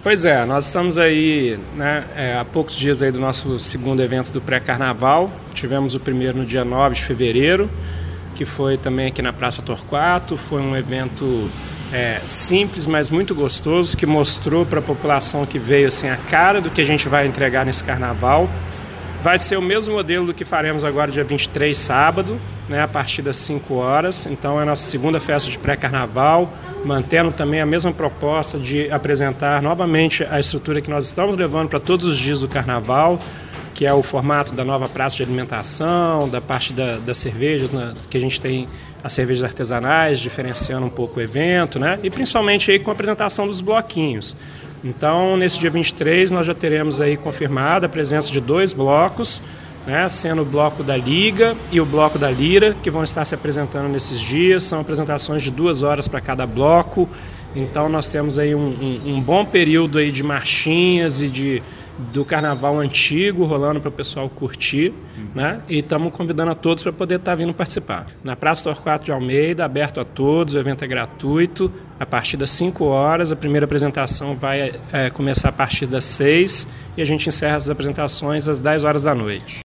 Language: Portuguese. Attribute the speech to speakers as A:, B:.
A: Pois é, nós estamos aí, né, há poucos dias aí do nosso segundo evento do pré-carnaval. Tivemos o primeiro no dia 9 de fevereiro, que foi também aqui na Praça Torquato. Foi um evento simples, mas muito gostoso, que mostrou para a população que veio assim, a cara do que a gente vai entregar nesse carnaval. Vai ser o mesmo modelo do que faremos agora dia 23, sábado, né, a partir das 5 horas. Então é a nossa segunda festa de pré-carnaval, mantendo também a mesma proposta de apresentar novamente a estrutura que nós estamos levando para todos os dias do carnaval, que é o formato da nova praça de alimentação, da parte das cervejas, que a gente tem as cervejas artesanais, diferenciando um pouco o evento, né, e principalmente aí com a apresentação dos bloquinhos. Então, nesse dia 23, nós já teremos aí confirmada a presença de 2 blocos, né, sendo o bloco da Liga e o bloco da Lira, que vão estar se apresentando nesses dias. São apresentações de 2 horas para cada bloco. Então, nós temos aí um bom período aí de marchinhas e do carnaval antigo rolando para o pessoal curtir, né? E estamos convidando a todos para poder estar vindo participar. Na Praça Torquato de Almeida, aberto a todos, o evento é gratuito, a partir das 5 horas, a primeira apresentação vai começar a partir das 6 e a gente encerra as apresentações às 10 horas da noite.